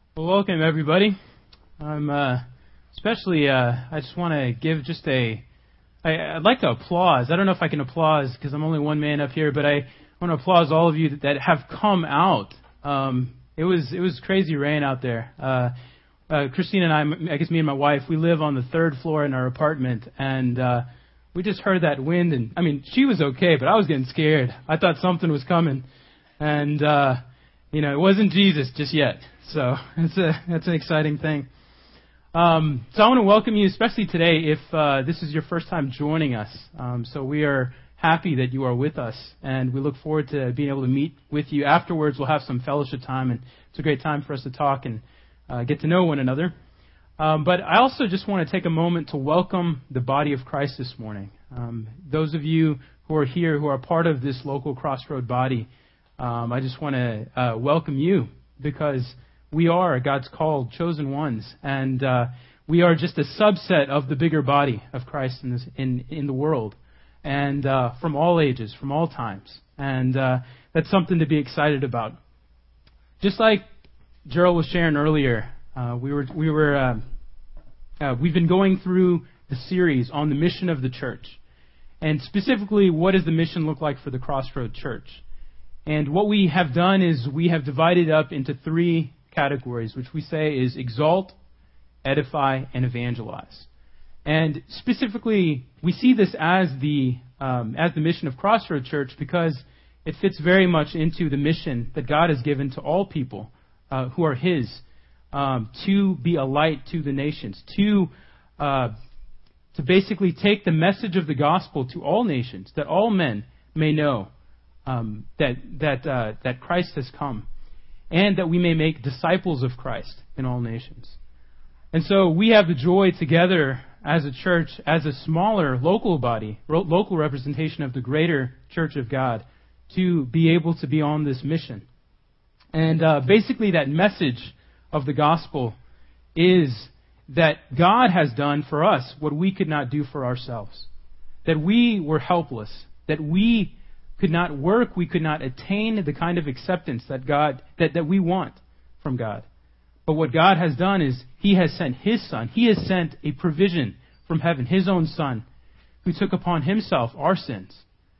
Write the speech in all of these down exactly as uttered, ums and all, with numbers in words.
Well, welcome everybody. I'm uh, especially. Uh, I just want to give just a. I, I'd like to applause. I don't know if I can applause because I'm only one man up here, but I want to applause all of you that, that have come out. Um, it was it was crazy rain out there. Uh, uh, Christine and I, I guess me and my wife, we live on the third floor in our apartment, and uh, we just heard that wind. And I mean, she was okay, but I was getting scared. I thought something was coming, and uh, you know, it wasn't Jesus just yet. So it's a that's an exciting thing. Um, so I want to welcome you, especially today, if uh, this is your first time joining us. Um, so we are happy that you are with us, and we look forward to being able to meet with you afterwards. We'll have some fellowship time, and it's a great time for us to talk and uh, get to know one another. Um, but I also just want to take a moment to welcome the body of Christ this morning. Um, those of you who are here, who are part of this local Crossroad body, um, I just want to uh, welcome you, because we are God's called, chosen ones, and uh, we are just a subset of the bigger body of Christ in this, in, in the world, and uh, from all ages, from all times, and uh, that's something to be excited about. Just like Gerald was sharing earlier, uh, we were we were uh, uh, we've been going through the series on the mission of the church, and specifically, what does the mission look like for the Crossroad Church? And what we have done is we have divided up into three categories, which we say is exalt, edify, and evangelize. And specifically, we see this as the um, as the mission of Crossroad Church because it fits very much into the mission that God has given to all people uh, who are His, um, to be a light to the nations, to uh, to basically take the message of the gospel to all nations, that all men may know um, that that uh, that Christ has come, and that we may make disciples of Christ in all nations. And so we have the joy together as a church, as a smaller local body, ro- local representation of the greater church of God, to be able to be on this mission. And uh, basically that message of the gospel is that God has done for us what we could not do for ourselves. That we were helpless. That we could not work, we could not attain the kind of acceptance that God that, that we want from God. But what God has done is He has sent His Son. He has sent a provision from heaven, His own Son, who took upon Himself our sins.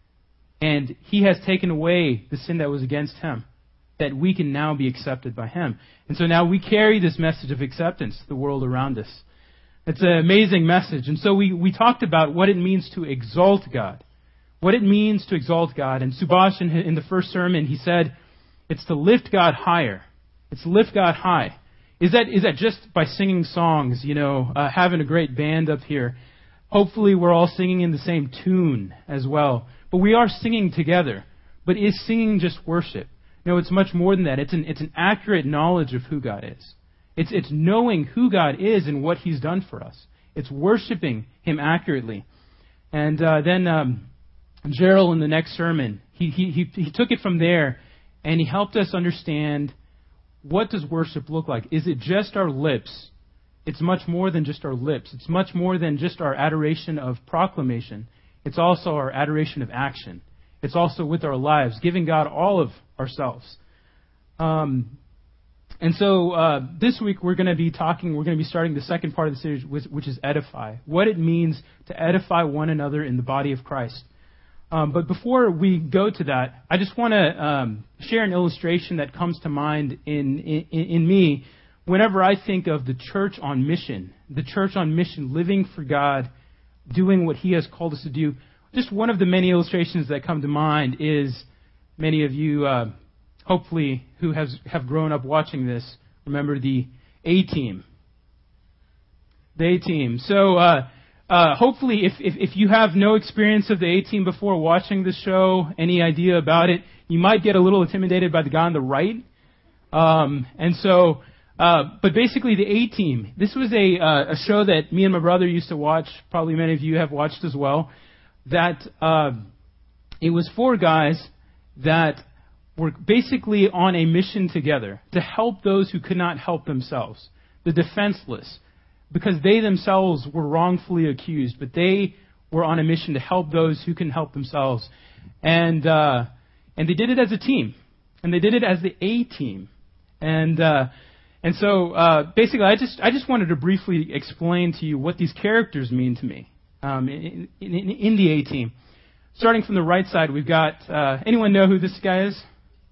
And He has taken away the sin that was against Him, that we can now be accepted by Him. And so now we carry this message of acceptance to the world around us. It's an amazing message. And so we, we talked about what it means to exalt God. What it means to exalt God. And Subhash, in, in the first sermon, he said, it's to lift God higher. It's to lift God high. Is that is that just by singing songs, you know, uh, having a great band up here? Hopefully we're all singing in the same tune as well. But we are singing together. But is singing just worship? No, it's much more than that. It's an it's an accurate knowledge of who God is. It's it's knowing who God is and what He's done for us. It's worshiping Him accurately. And uh, then Um, Gerald, in the next sermon, he, he he he took it from there, and he helped us understand, what does worship look like? Is it just our lips? It's much more than just our lips. It's much more than just our adoration of proclamation. It's also our adoration of action. It's also with our lives, giving God all of ourselves. Um, and so uh, this week we're going to be talking, we're going to be starting the second part of the series, which, which is edify. What it means to edify one another in the body of Christ. Um, but before we go to that, I just want to um, share an illustration that comes to mind in, in in me whenever I think of the church on mission, the church on mission, living for God, doing what He has called us to do. Just one of the many illustrations that come to mind is, many of you, uh, hopefully, who has have grown up watching this, remember the A-Team. The A-Team. So, uh, Uh, hopefully, if, if if you have no experience of the A-Team before watching the show, any idea about it, you might get a little intimidated by the guy on the right. Um, and so, uh, but basically the A-Team, this was a uh, a show that me and my brother used to watch, probably many of you have watched as well, that uh, it was four guys that were basically on a mission together to help those who could not help themselves, the defenseless, because they themselves were wrongfully accused, but they were on a mission to help those who can help themselves. And uh, and they did it as a team. And they did it as the A-Team. And uh, And so, uh, basically, I just I just wanted to briefly explain to you what these characters mean to me um, in, in, in the A-Team. Starting from the right side, we've got, uh, anyone know who this guy is?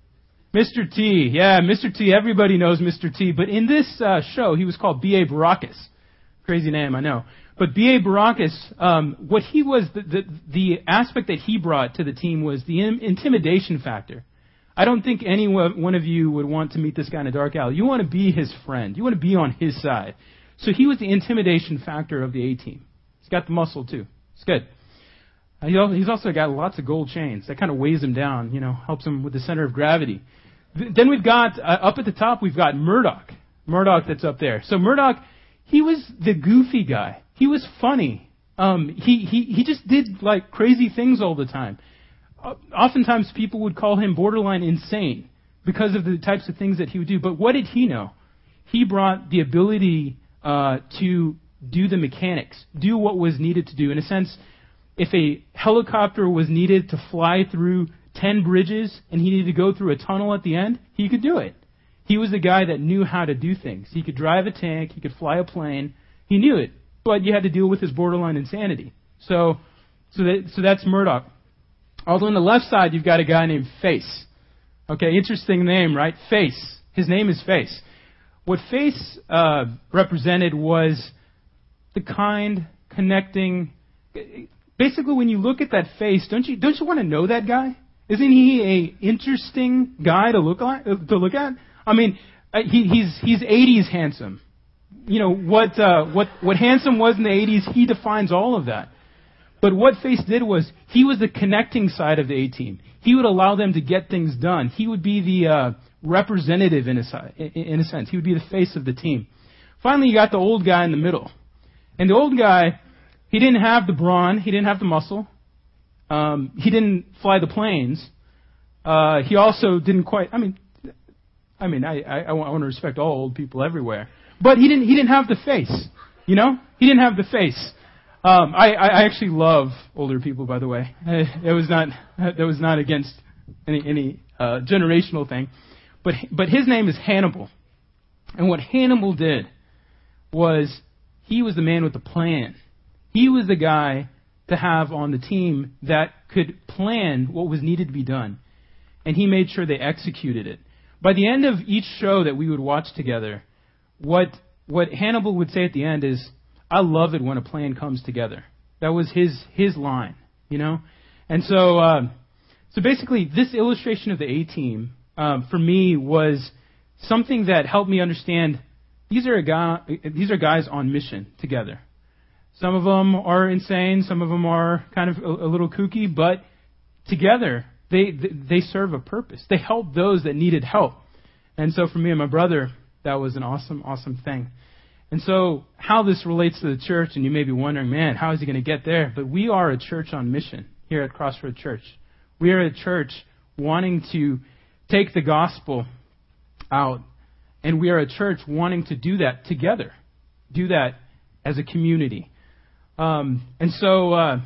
Mister T. Yeah, Mister T. Everybody knows Mister T. But in this uh, show, he was called B A. Baracus. Crazy name, I know. But B A. Baracus, um, what he was, the, the, the aspect that he brought to the team was the in, intimidation factor. I don't think any one of you would want to meet this guy in a dark alley. You want to be his friend. You want to be on his side. So he was the intimidation factor of the A-Team. He's got the muscle, too. It's good. Uh, he's also got lots of gold chains. That kind of weighs him down, you know, helps him with the center of gravity. Th- then we've got, uh, up at the top, we've got Murdoch. Murdoch that's up there. So Murdoch, he was the goofy guy. He was funny. Um, he, he, he just did, like, crazy things all the time. Oftentimes people would call him borderline insane because of the types of things that he would do. But what did he know? He brought the ability uh, to do the mechanics, do what was needed to do. In a sense, if a helicopter was needed to fly through ten bridges and he needed to go through a tunnel at the end, he could do it. He was the guy that knew how to do things. He could drive a tank. He could fly a plane. He knew it. But you had to deal with his borderline insanity. So, so, that, so that's Murdoch. Although on the left side, you've got a guy named Face. Okay, interesting name, right? Face. His name is Face. What Face uh, represented was the kind, connecting. Basically, when you look at that face, don't you don't you want to know that guy? Isn't he a interesting guy to look at? To look at? I mean, he, he's he's eighties handsome. You know what uh, what what handsome was in the eighties. He defines all of that. But what Face did was, he was the connecting side of the A-Team. He would allow them to get things done. He would be the uh, representative in a, in a sense. He would be the face of the team. Finally, you got the old guy in the middle. And the old guy, he didn't have the brawn. He didn't have the muscle. Um, he didn't fly the planes. Uh, he also didn't quite, I mean, I mean, I, I, I want to respect all old people everywhere. But he didn't, he didn't have the face. You know? He didn't have the face. Um, I, I actually love older people, by the way. It was not that was not against any any uh, generational thing, but but his name is Hannibal, and what Hannibal did was he was the man with the plan. He was the guy to have on the team that could plan what was needed to be done, and he made sure they executed it. By the end of each show that we would watch together, what what Hannibal would say at the end is, I love it when a plan comes together. That was his his line, you know? And so uh, so basically, this illustration of the A-Team, um, for me, was something that helped me understand these are, a guy, these are guys on mission together. Some of them are insane. Some of them are kind of a, a little kooky. But together, they, they serve a purpose. They help those that needed help. And so for me and my brother, that was an awesome, awesome thing. And so how this relates to the church, and you may be wondering, man, how is he going to get there? But we are a church on mission here at Crossroad Church. We are a church wanting to take the gospel out, and we are a church wanting to do that together, do that as a community. Um, and so, uh,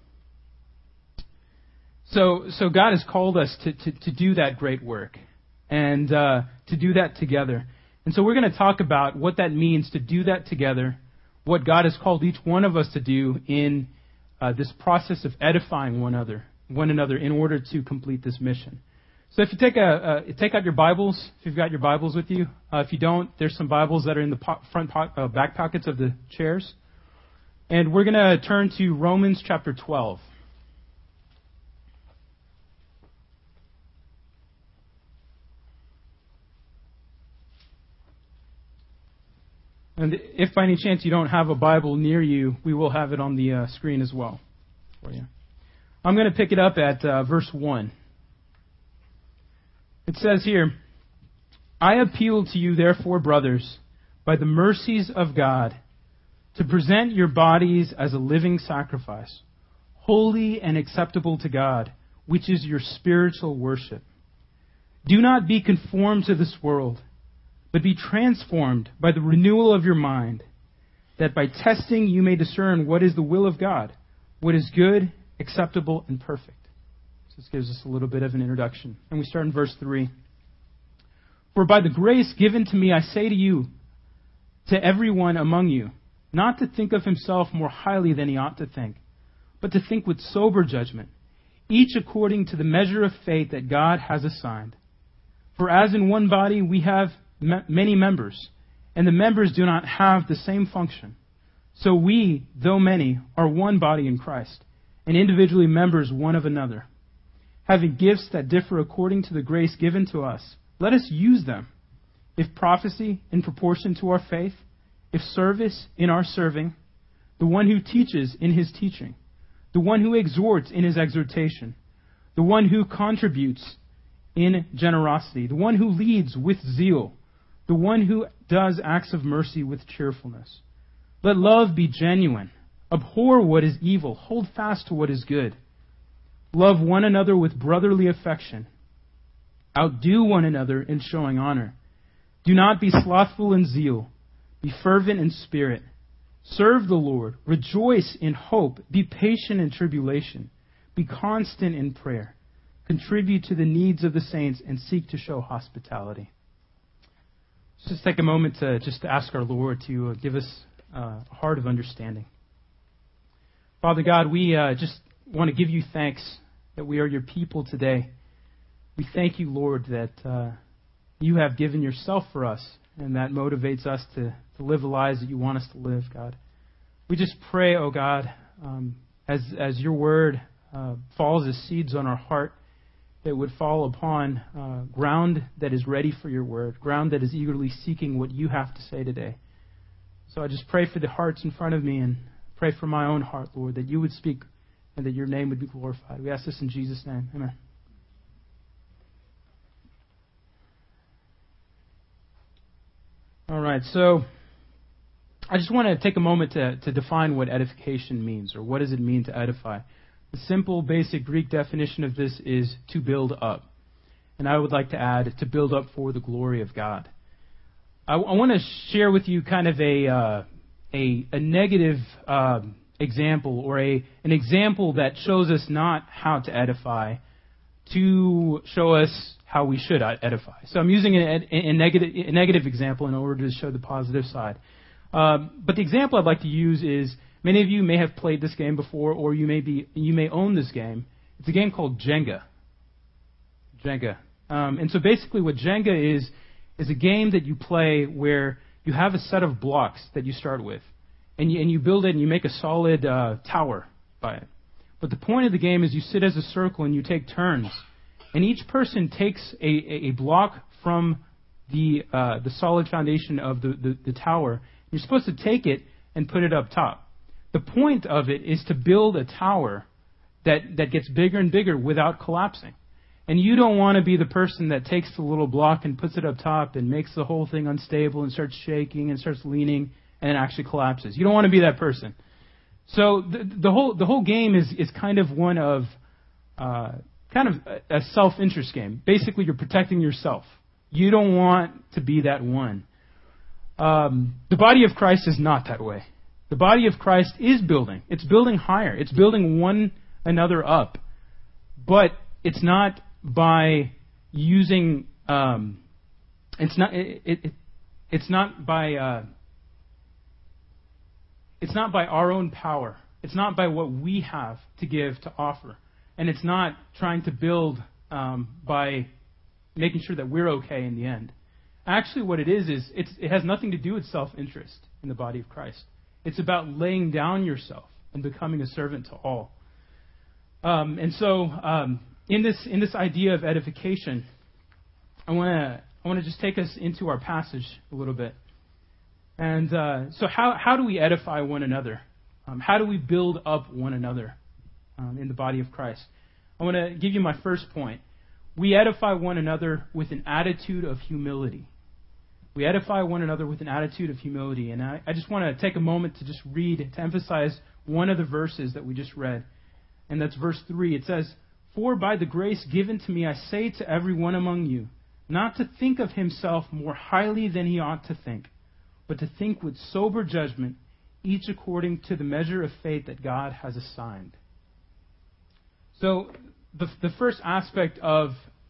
so, so God has called us to, to, to do that great work, and uh, to do that together. And so we're going to talk about what that means to do that together, what God has called each one of us to do in uh, this process of edifying one another, one another in order to complete this mission. So if you take a uh, take out your Bibles, if you've got your Bibles with you, uh, if you don't, there's some Bibles that are in the po- front po- uh, back pockets of the chairs, and we're going to turn to Romans chapter twelve. And if by any chance you don't have a Bible near you, we will have it on the uh, screen as well for you. I'm going to pick it up at uh, verse one. It says here, I appeal to you, therefore, brothers, by the mercies of God, to present your bodies as a living sacrifice, holy and acceptable to God, which is your spiritual worship. Do not be conformed to this world, but be transformed by the renewal of your mind, that by testing you may discern what is the will of God, what is good, acceptable, and perfect. So this gives us a little bit of an introduction. And we start in verse three. For by the grace given to me, I say to you, to everyone among you, not to think of himself more highly than he ought to think, but to think with sober judgment, each according to the measure of faith that God has assigned. For as in one body we have m- many members, and the members do not have the same function, so we, though many, are one body in Christ, and individually members one of another. Having gifts that differ according to the grace given to us, let us use them. If prophecy, in proportion to our faith, if service, in our serving, the one who teaches, in his teaching, the one who exhorts, in his exhortation, the one who contributes, in generosity, the one who leads, with zeal, the one who does acts of mercy, with cheerfulness. Let love be genuine. Abhor what is evil. Hold fast to what is good. Love one another with brotherly affection. Outdo one another in showing honor. Do not be slothful in zeal. Be fervent in spirit. Serve the Lord. Rejoice in hope. Be patient in tribulation. Be constant in prayer. Contribute to the needs of the saints and seek to show hospitality. Let's just take a moment to just ask our Lord to give us a heart of understanding. Father God, we uh, just want to give you thanks that we are your people today. We thank you, Lord, that uh, you have given yourself for us, and that motivates us to, to live the lives that you want us to live, God. We just pray, oh God, um, as as your word uh, falls as seeds on our heart, that would fall upon uh, ground that is ready for your word, ground that is eagerly seeking what you have to say today. So I just pray for the hearts in front of me and pray for my own heart, Lord, that you would speak and that your name would be glorified. We ask this in Jesus' name. Amen. All right, so I just want to take a moment to, to define what edification means, or what does it mean to edify. The simple, basic Greek definition of this is to build up. And I would like to add, to build up for the glory of God. I, I want to share with you kind of a uh, a, a negative um, example, or a an example that shows us not how to edify, to show us how we should edify. So I'm using a, a, a, negative, a negative example in order to show the positive side. Um, but the example I'd like to use is, many of you may have played this game before, or you may be you may own this game. It's a game called Jenga. Jenga. Um, and so basically what Jenga is, is a game that you play where you have a set of blocks that you start with. And you, and you build it and you make a solid uh, tower by it. But the point of the game is you sit as a circle and you take turns. And each person takes a, a, a block from the uh, the solid foundation of the, the, the tower. You're supposed to take it and put it up top. The point of it is to build a tower that, that gets bigger and bigger without collapsing. And you don't want to be the person that takes the little block and puts it up top and makes the whole thing unstable and starts shaking and starts leaning and it actually collapses. You don't want to be that person. So the, the whole the whole game is, is kind of one of uh, kind of a, a self-interest game. Basically, you're protecting yourself. You don't want to be that one. Um, the body of Christ is not that way. The body of Christ is building. It's building higher. It's building one another up. But it's not by using. Um, it's not. It, it, it's not by. Uh, it's not by our own power. It's not by what we have to give, to offer, and it's not trying to build um, by making sure that we're okay in the end. Actually, what it is is it's, it has nothing to do with self-interest in the body of Christ. It's about laying down yourself and becoming a servant to all. Um, and so, um, in this in this idea of edification, I want to I want to just take us into our passage a little bit. And uh, so, how how do we edify one another? Um, how do we build up one another um, in the body of Christ? I want to give you my first point. We edify one another with an attitude of humility. We edify one another with an attitude of humility. And I, I just want to take a moment to just read, to emphasize one of the verses that we just read. And that's verse three. It says, "For by the grace given to me, I say to everyone among you, not to think of himself more highly than he ought to think, but to think with sober judgment, each according to the measure of faith that God has assigned." So the, the first aspect of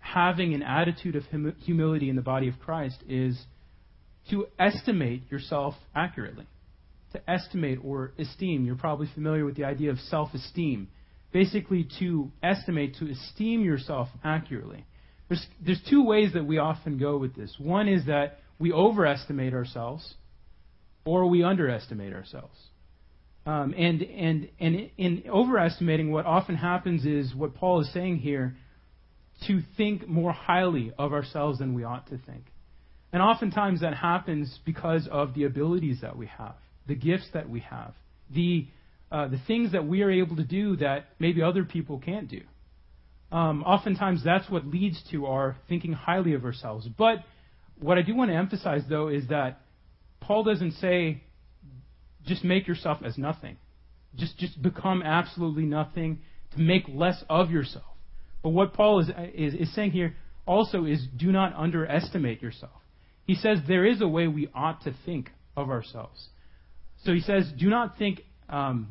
having an attitude of hum- humility in the body of Christ is to estimate yourself accurately. To estimate or esteem. You're probably familiar with the idea of self-esteem. Basically, to estimate, to esteem yourself accurately. There's, there's two ways that we often go with this. One is that we overestimate ourselves, or we underestimate ourselves. Um, and and and in overestimating, what often happens is what Paul is saying here, to think more highly of ourselves than we ought to think. And oftentimes that happens because of the abilities that we have, the gifts that we have, the uh, the things that we are able to do that maybe other people can't do. Um, oftentimes that's what leads to our thinking highly of ourselves. But what I do want to emphasize, though, is that Paul doesn't say just make yourself as nothing. Just just become absolutely nothing, to make less of yourself. But what Paul is, is, is saying here also is do not underestimate yourself. He says there is a way we ought to think of ourselves. So he says, do not think, um,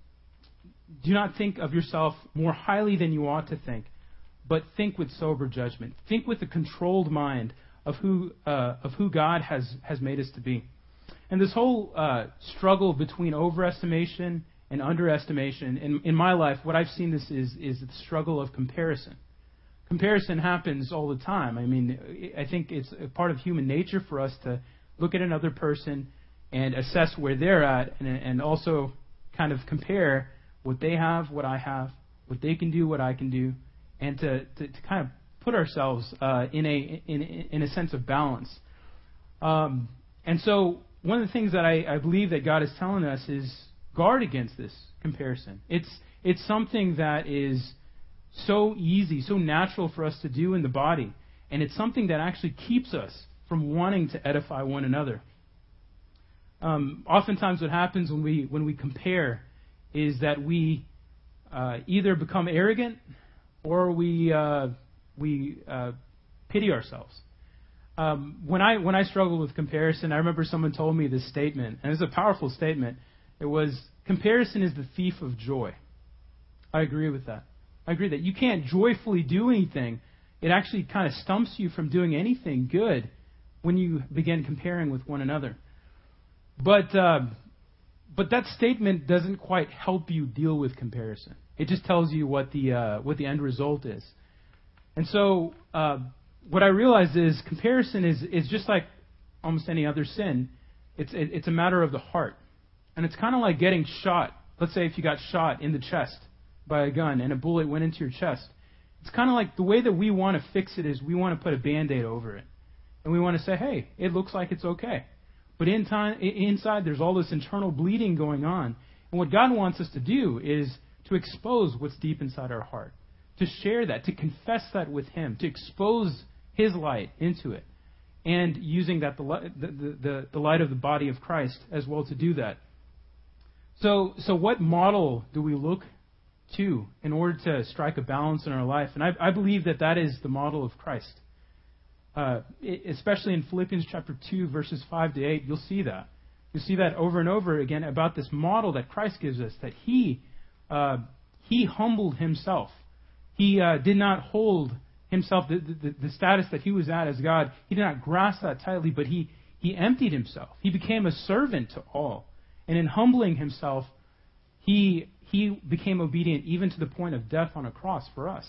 do not think of yourself more highly than you ought to think, but think with sober judgment. Think with a controlled mind of who uh, of who God has has made us to be. And this whole uh, struggle between overestimation and underestimation, in, in my life, what I've seen this is is the struggle of comparison. Comparison happens all the time. I mean, I think it's a part of human nature for us to look at another person and assess where they're at, and, and also kind of compare what they have, what I have, what they can do, what I can do, and to, to, to kind of put ourselves uh, in a in in a sense of balance. Um, and so one of the things that I, I believe that God is telling us is guard against this comparison. It's it's something that is so easy, so natural for us to do in the body, and it's something that actually keeps us from wanting to edify one another. Um, oftentimes, what happens when we when we compare is that we uh, either become arrogant or we uh, we uh, pity ourselves. Um, when I when I struggle with comparison, I remember someone told me this statement, and it's a powerful statement. It was, comparison is the thief of joy. I agree with that. I agree that you can't joyfully do anything. It actually kind of stumps you from doing anything good when you begin comparing with one another. But uh, but that statement doesn't quite help you deal with comparison. It just tells you what the uh, what the end result is. And so uh, what I realize is comparison is is just like almost any other sin. It's it, it's a matter of the heart, and it's kind of like getting shot. Let's say if you got shot in the chest by a gun and a bullet went into your chest. It's kind of like the way that we want to fix it is we want to put a Band-Aid over it, and we want to say, hey, it looks like it's okay. But in time, inside, there's all this internal bleeding going on. And what God wants us to do is to expose what's deep inside our heart, to share that, to confess that with Him, to expose His light into it, and using that the, the, the, the light of the body of Christ as well to do that. So, so what model do we look to in order to strike a balance in our life? And I, I believe that that is the model of Christ. Uh, especially in Philippians chapter two, verses five to eight, you'll see that. You'll see that over and over again about this model that Christ gives us, that He uh, He humbled Himself. He uh, did not hold Himself, the, the, the status that He was at as God. He did not grasp that tightly, but He, he emptied Himself. He became a servant to all. And in humbling Himself, He He became obedient even to the point of death on a cross for us.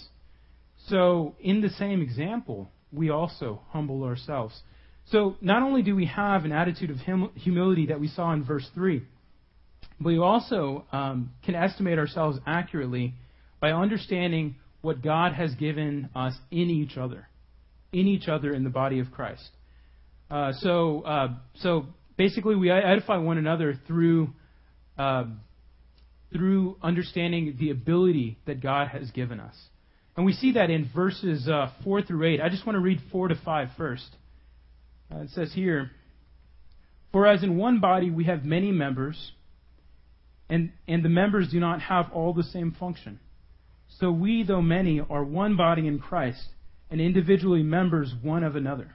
So in the same example, we also humble ourselves. So not only do we have an attitude of hum- humility that we saw in verse three, but we also um, can estimate ourselves accurately by understanding what God has given us in each other, in each other in the body of Christ. Uh, so, uh, so basically, we edify one another through uh, through understanding the ability that God has given us. And we see that in verses uh, four through eight. I just want to read four to five first. Uh, it says here, "For as in one body we have many members, and, and the members do not have all the same function. So we, though many, are one body in Christ, and individually members one of another."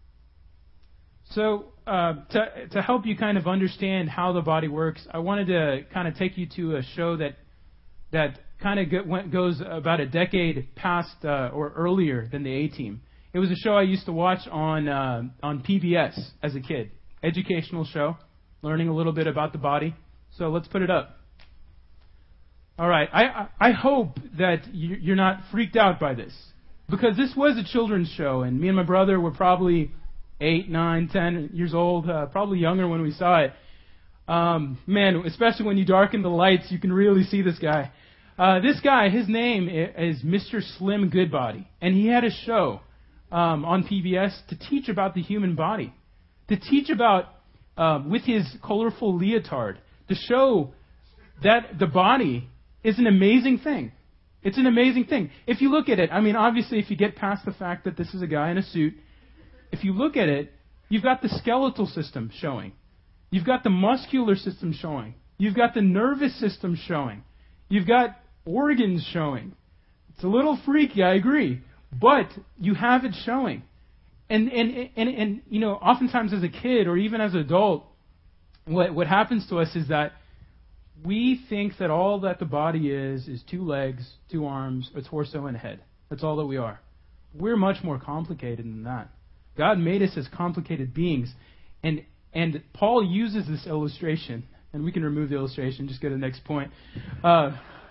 So uh, to, to help you kind of understand how the body works, I wanted to kind of take you to a show that that kind of go, goes about a decade past uh, or earlier than the A-Team. It was a show I used to watch on uh, on P B S as a kid. Educational show, learning a little bit about the body. So let's put it up. All right. I, I hope that you're not freaked out by this, because this was a children's show, and me and my brother were probably eight, nine, ten years old, uh, probably younger when we saw it. Um, man, especially when you darken the lights, you can really see this guy. Uh, this guy, his name is Mister Slim Goodbody, and he had a show um, on P B S to teach about the human body, to teach about, uh, with his colorful leotard, to show that the body is an amazing thing. It's an amazing thing. If you look at it, I mean, obviously, if you get past the fact that this is a guy in a suit, if you look at it, you've got the skeletal system showing. You've got the muscular system showing. You've got the nervous system showing. You've got organs showing. It's a little freaky, I agree, but you have it showing. And, and, and, and you know, oftentimes as a kid or even as an adult, what, what happens to us is that we think that all that the body is is two legs, two arms, a torso, and a head. That's all that we are. We're much more complicated than that. God made us as complicated beings. And and Paul uses this illustration, and we can remove the illustration, just go to the next point. Uh,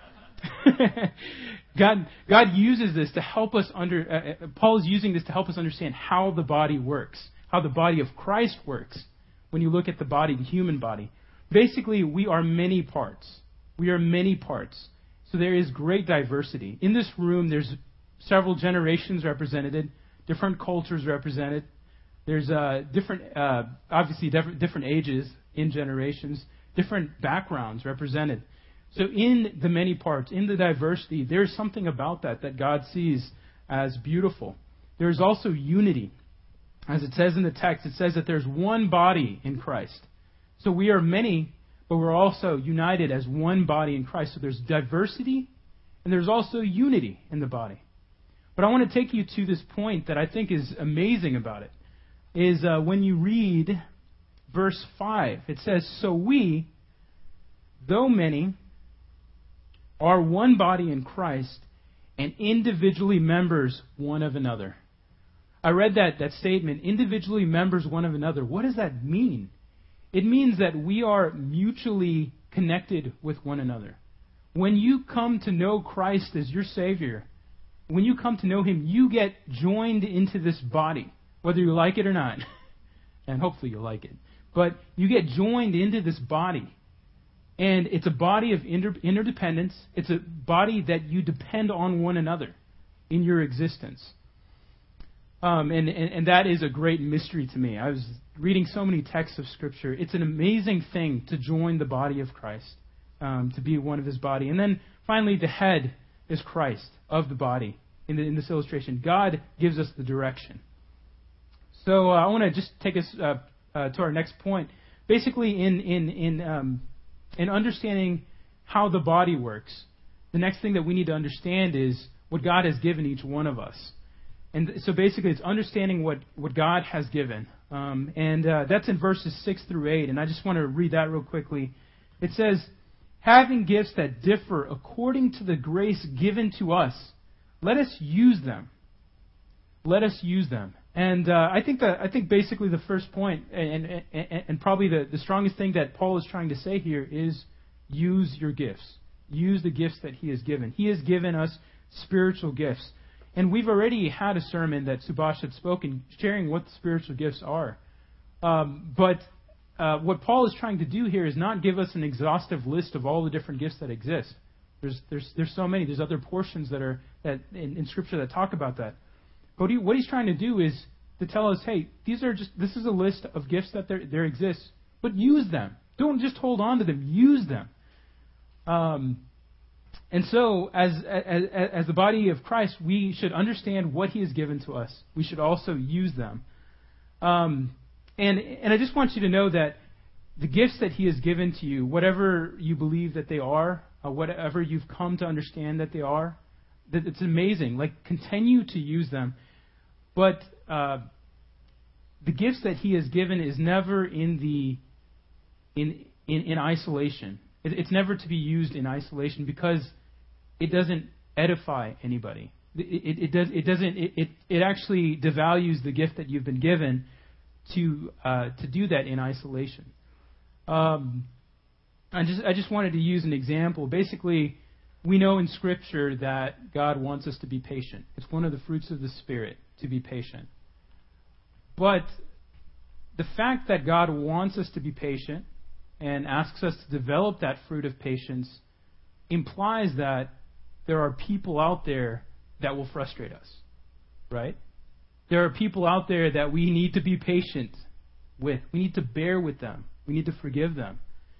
God God uses this to help us under. Uh, Paul is using this to help us understand how the body works, how the body of Christ works. When you look at the body, the human body. Basically, we are many parts. We are many parts. So there is great diversity. In this room, there's several generations represented, different cultures represented. There's uh, different, uh, obviously, different, different ages in generations, different backgrounds represented. So in the many parts, in the diversity, there's something about that that God sees as beautiful. There's also unity. As it says in the text, it says that there's one body in Christ. So we are many, but we're also united as one body in Christ. So there's diversity, and there's also unity in the body. But I want to take you to this point that I think is amazing about it, is uh, when you read verse five. It says, "So we, though many, are one body in Christ, and individually members one of another." I read that, that statement, individually members one of another. What does that mean? It means that we are mutually connected with one another. When you come to know Christ as your Savior, when you come to know Him, you get joined into this body, whether you like it or not. And hopefully you'll like it. But you get joined into this body. And it's a body of inter- interdependence. It's a body that you depend on one another in your existence. Um, and, and, and that is a great mystery to me. I was reading so many texts of Scripture. It's an amazing thing to join the body of Christ, um, to be one of His body. And then finally, the head is Christ of the body. In, the, in this illustration, God gives us the direction. So uh, I want to just take us uh, uh, to our next point. Basically, in in in um, in understanding how the body works, the next thing that we need to understand is what God has given each one of us. And so basically, it's understanding what, what God has given. Um, and uh, that's in verses six through eight. And I just want to read that real quickly. It says, "Having gifts that differ according to the grace given to us, let us use them." Let us use them. And uh, I think that I think basically the first point, and, and, and, and probably the, the strongest thing that Paul is trying to say here is use your gifts. Use the gifts that He has given. He has given us spiritual gifts. And we've already had a sermon that Subhash had spoken, sharing what the spiritual gifts are. Um, but uh, what Paul is trying to do here is not give us an exhaustive list of all the different gifts that exist. There's there's there's so many. There's other portions that are that in, in Scripture that talk about that. But he, what he's trying to do is to tell us, hey, these are just this is a list of gifts that there there exists, but use them. Don't just hold on to them. Use them. Um. And so, as, as as the body of Christ, we should understand what He has given to us. We should also use them. Um, and and I just want you to know that the gifts that He has given to you, whatever you believe that they are, uh, whatever you've come to understand that they are, that it's amazing. Like, continue to use them. But uh, the gifts that He has given is never in the in in, in isolation. It, it's never to be used in isolation, because it doesn't edify anybody. It, it, it does. It doesn't. It, it it actually devalues the gift that you've been given to uh, to do that in isolation. Um, I just I just wanted to use an example. Basically, we know in Scripture that God wants us to be patient. It's one of the fruits of the Spirit to be patient. But the fact that God wants us to be patient and asks us to develop that fruit of patience implies that there are people out there that will frustrate us, right? There are people out there that we need to be patient with. We need to bear with them. We need to forgive them.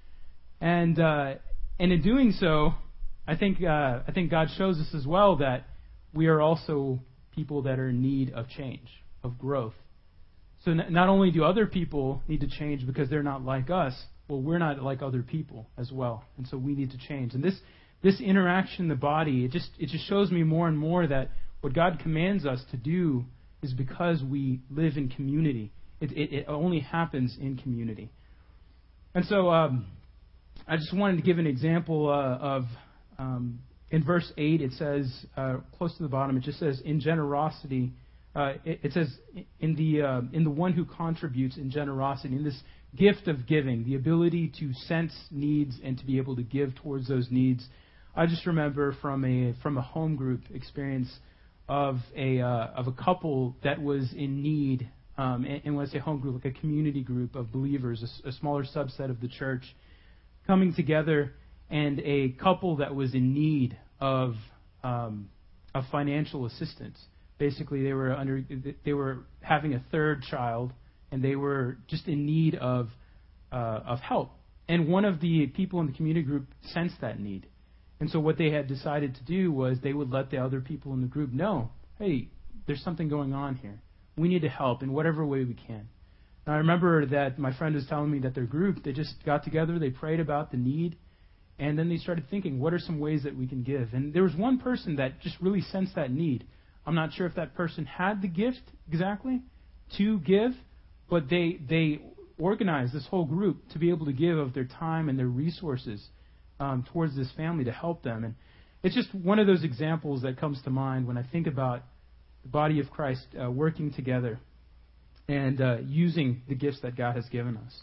And uh, and in doing so, I think uh, I think God shows us as well that we are also people that are in need of change, of growth. So n- not only do other people need to change because they're not like us, well, we're not like other people as well, and so we need to change. And this this interaction in the body, it just it just shows me more and more that what God commands us to do is because we live in community. It, it, it only happens in community. And so um, I just wanted to give an example uh, of, um, in verse eight, it says, uh, close to the bottom, it just says, in generosity, uh, it, it says, in the uh, in the one who contributes in generosity, in this gift of giving, the ability to sense needs and to be able to give towards those needs. I just remember from a from a home group experience of a uh, of a couple that was in need, um, and, and when I say home group, like a community group of believers, a, a smaller subset of the church, coming together, and a couple that was in need of um, of financial assistance. Basically, they were under they were having a third child, and they were just in need of uh, of help. And one of the people in the community group sensed that need. And so what they had decided to do was they would let the other people in the group know, hey, there's something going on here. We need to help in whatever way we can. And I remember that my friend was telling me that their group, they just got together, they prayed about the need, and then they started thinking, what are some ways that we can give? And there was one person that just really sensed that need. I'm not sure if that person had the gift exactly to give, but they they organized this whole group to be able to give of their time and their resources Um, towards this family to help them. And it's just one of those examples that comes to mind when I think about the body of Christ uh, working together and uh, using the gifts that God has given us.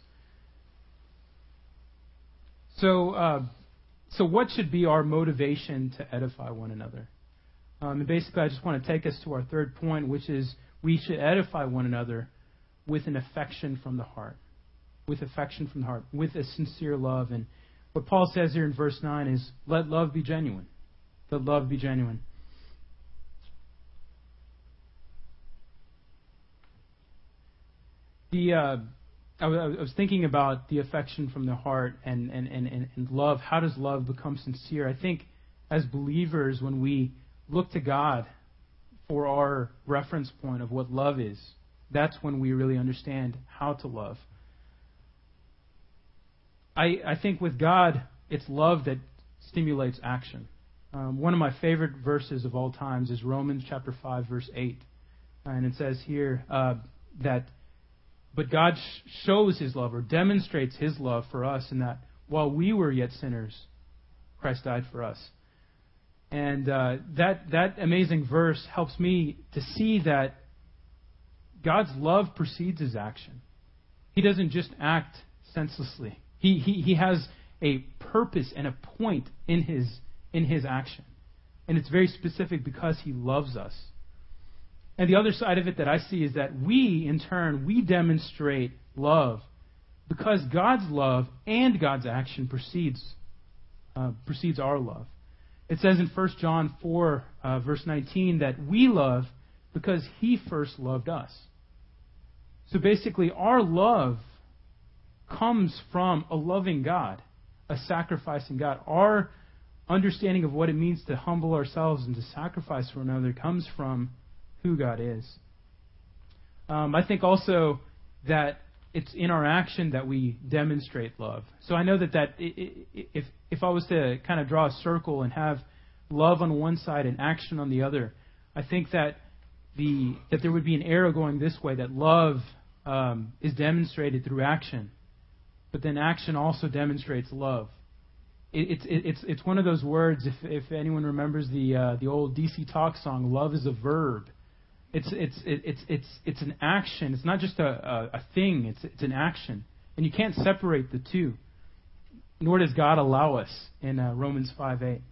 So, uh, so what should be our motivation to edify one another? Um, and basically, I just want to take us to our third point, which is we should edify one another with an affection from the heart, with affection from the heart, with a sincere love. And what Paul says here in verse nine is, let love be genuine. Let love be genuine. The uh, I, w- I was thinking about the affection from the heart and, and, and, and, and love. How does love become sincere? I think as believers, when we look to God for our reference point of what love is, that's when we really understand how to love. I, I think with God, it's love that stimulates action. Um, one of my favorite verses of all times is Romans chapter five, verse eight. And it says here uh, that, but God sh- shows His love or demonstrates His love for us in that while we were yet sinners, Christ died for us. And uh, that that amazing verse helps me to see that God's love precedes His action. He doesn't just act senselessly. He, he he has a purpose and a point in his in his action. And it's very specific because He loves us. And the other side of it that I see is that we, in turn, we demonstrate love because God's love and God's action precedes uh, precedes our love. It says in First John four, uh, verse nineteen, that we love because He first loved us. So basically, our love comes from a loving God, a sacrificing God. Our understanding of what it means to humble ourselves and to sacrifice for another comes from who God is. Um, I think also that it's in our action that we demonstrate love. So I know that, that if if I was to kind of draw a circle and have love on one side and action on the other, I think that the that there would be an arrow going this way, that love um, is demonstrated through action. But then action also demonstrates love. it, it's it, it's it's one of those words. If if anyone remembers the uh, the old D C Talk song, "Love is a verb." It's it's it, it's it's it's an action. It's not just a, a, a thing. It's it's an action, and you can't separate the two. Nor does God allow us in uh, Romans five eight.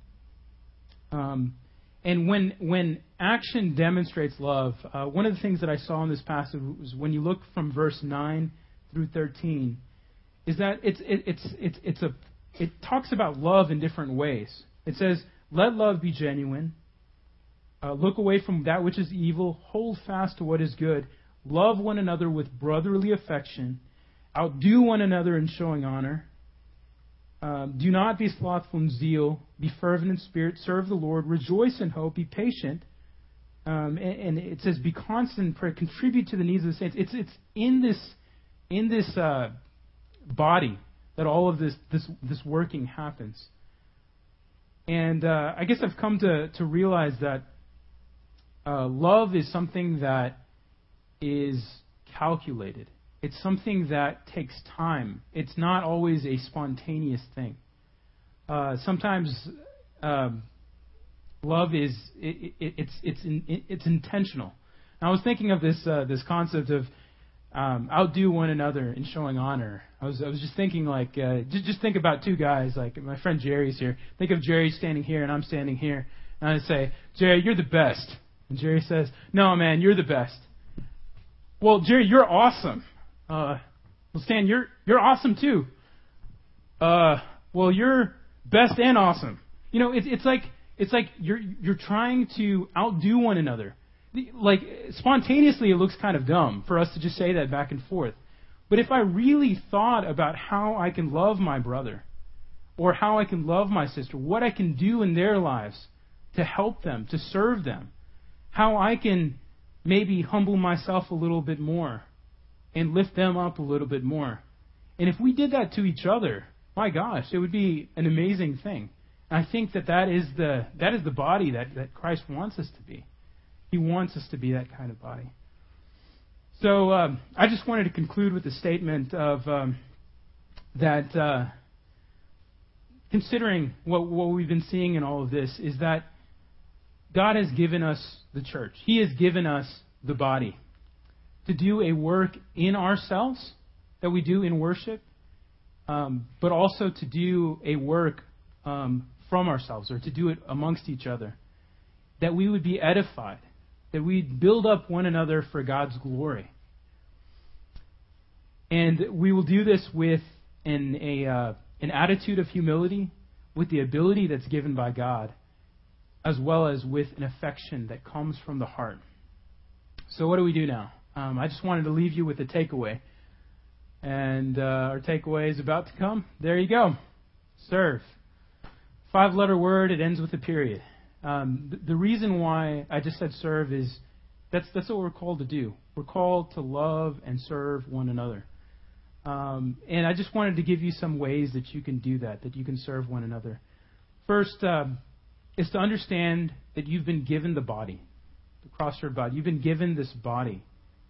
Um, and when when action demonstrates love, uh, one of the things that I saw in this passage was when you look from verse nine through thirteen, is that it's it, it's it's it's a it talks about love in different ways. It says, "Let love be genuine. Uh, look away from that which is evil. Hold fast to what is good. Love one another with brotherly affection. Outdo one another in showing honor. Um, do not be slothful in zeal. Be fervent in spirit. Serve the Lord. Rejoice in hope. Be patient." Um, and, and it says, "Be constant in prayer. Contribute to the needs of the saints." It's it's in this in this uh, body that all of this this this working happens. And uh, I guess I've come to to realize that uh, love is something that is calculated. It's something that takes time. It's not always a spontaneous thing. Uh, sometimes um, love is it, it, it's it's in, it, it's intentional. And I was thinking of this uh, this concept of um, outdo one another in showing honor. I was I was just thinking like uh, just just think about two guys. Like my friend Jerry's here. Think of Jerry standing here and I'm standing here, and I say, "Jerry, you're the best." And Jerry says, "No, man, you're the best." "Well, Jerry, you're awesome." Uh, well, Stan, you're you're awesome too. Uh, well, you're best and awesome. You know, it's it's like it's like you're you're trying to outdo one another. The, like spontaneously, it looks kind of dumb for us to just say that back and forth. But if I really thought about how I can love my brother, or how I can love my sister, what I can do in their lives to help them, to serve them, how I can maybe humble myself a little bit more and lift them up a little bit more. And if we did that to each other, my gosh, it would be an amazing thing. And I think that that is the that is the body that, that Christ wants us to be. He wants us to be that kind of body. So um, I just wanted to conclude with the statement of um, that uh, considering what, what we've been seeing in all of this is that God has given us the church. He has given us the body to do a work in ourselves that we do in worship, um, but also to do a work um, from ourselves, or to do it amongst each other, that we would be edified, that we'd build up one another for God's glory. And we will do this with an, a, uh, an attitude of humility, with the ability that's given by God, as well as with an affection that comes from the heart. So what do we do now? Um, I just wanted to leave you with a takeaway. And uh, our takeaway is about to come. There you go. Serve. Five-letter word. It ends with a period. Um, th- the reason why I just said serve is that's that's what we're called to do. We're called to love and serve one another. Um, and I just wanted to give you some ways that you can do that, that you can serve one another. First uh, is to understand that you've been given the body, the Crossroad body. You've been given this body.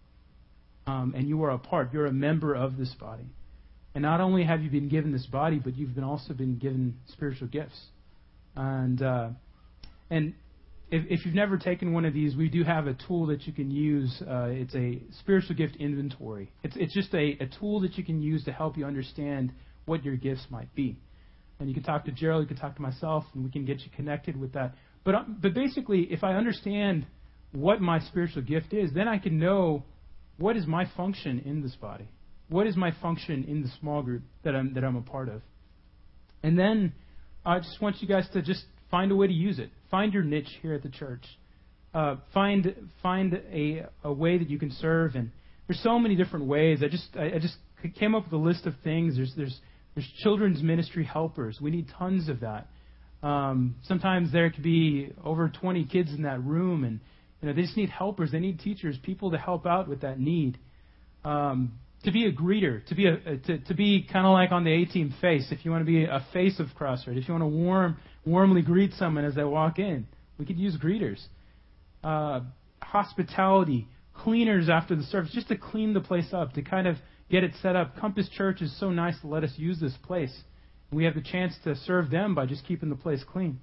Um, and you are a part. You're a member of this body. And not only have you been given this body, but you've been also been given spiritual gifts. And uh, and if, if you've never taken one of these, we do have a tool that you can use. Uh, it's a spiritual gift inventory. It's it's just a, a tool that you can use to help you understand what your gifts might be. And you can talk to Gerald, you can talk to myself, and we can get you connected with that. But uh, but basically, if I understand what my spiritual gift is, then I can know what is my function in this body. What is my function in the small group that I'm that I'm a part of? And then I just want you guys to just find a way to use it. Find your niche here at the church. Uh, find find a a way that you can serve. And there's so many different ways. I just I, I just came up with a list of things. There's there's there's children's ministry helpers. We need tons of that. Um, sometimes there could be over twenty kids in that room, and you know they just need helpers. They need teachers, people to help out with that need. Um, To be a greeter, to be a to, to be kind of like on the A-team face. If you want to be a face of Crossroad, if you want to warm warmly greet someone as they walk in, we could use greeters. Uh, hospitality, cleaners after the service, just to clean the place up, to kind of get it set up. Compass Church is so nice to let us use this place We have the chance to serve them by just keeping the place clean.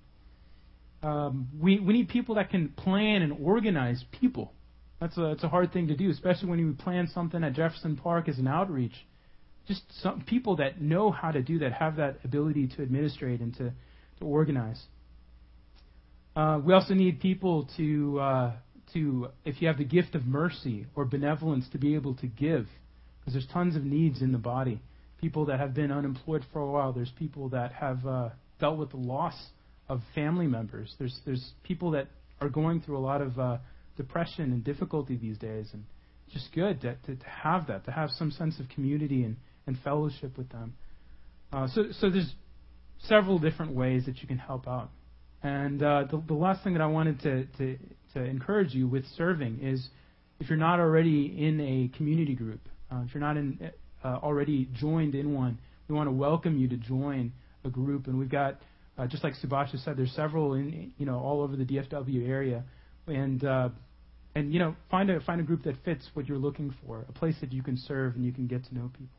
Um, we we need people that can plan and organize people. That's a it's a hard thing to do, especially when you plan something at Jefferson Park as an outreach. Just some people that know how to do that, have that ability to administrate and to, to organize. Uh, we also need people to uh, to if you have the gift of mercy or benevolence to be able to give, because there's tons of needs in the body. People that have been unemployed for a while. There's people that have uh, dealt with the loss of family members. There's there's people that are going through a lot of uh, depression and difficulty these days, and it's just good to, to, to have that, to have some sense of community and, and fellowship with them. Uh, so so there's several different ways that you can help out. And uh, the, the last thing that I wanted to, to to encourage you with serving is, if you're not already in a community group, uh, if you're not in uh, already joined in one, we want to welcome you to join a group. And we've got, uh, just like Subhash said, there's several in you know all over the D F W area, and uh, and you know find a find a group that fits what you're looking for, a place that you can serve and you can get to know people.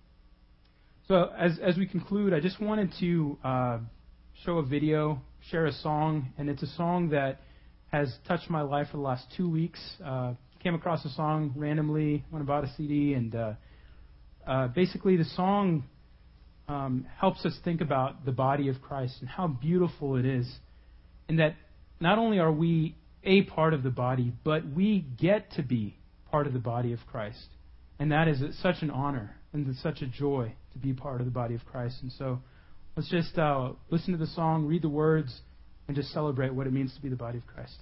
So as as we conclude, I just wanted to uh, show a video, share a song, and it's a song that has touched my life for the last two weeks. Uh, came across a song randomly, went and bought a C D, and uh, uh, basically the song um, helps us think about the body of Christ and how beautiful it is, and that not only are we a part of the body, but we get to be part of the body of Christ. And that is such an honor and it's such a joy to be part of the body of Christ. And so let's just uh, listen to the song, read the words, and just celebrate what it means to be the body of Christ.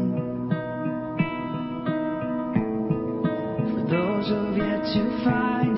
Those who've yet to find